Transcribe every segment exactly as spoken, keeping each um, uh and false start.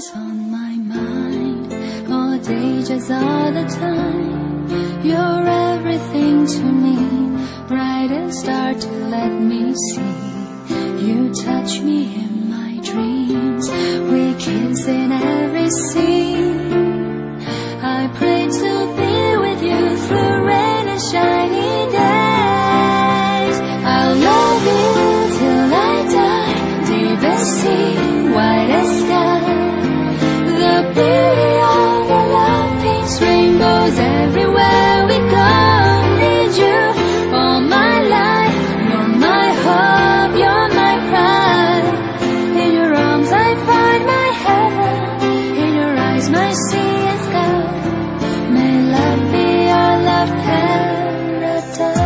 always on my mind, all day, just all the time. You're everything to me, brightest star to let me see. You touch me in my dreams, we kiss in every scene. I pray to be with you through rain and shiny days. I'll love you till I die, deepest sea, whitest sky. The beauty of our love paints rainbows everywhere we go. Need you all my life, you're my hope, you're my pride. In your arms I find my heaven, in your eyes my sea and sky. May love be our love paradise.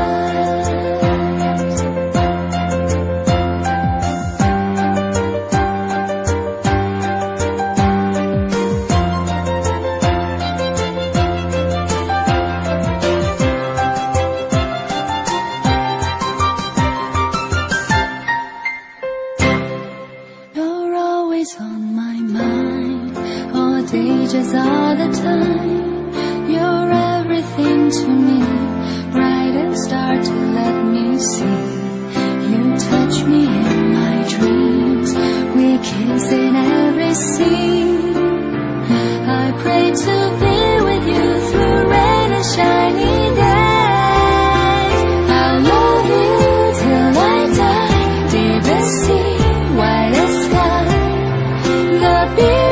You're always on my mind, all day, just all the time. You're everything to me, brightest star to let me see. You touch me in my dreams, we kiss in every scene. I pray to be with you through rain and shiny days. I'll love you till I die, deepest sea, whitest sky. The beauty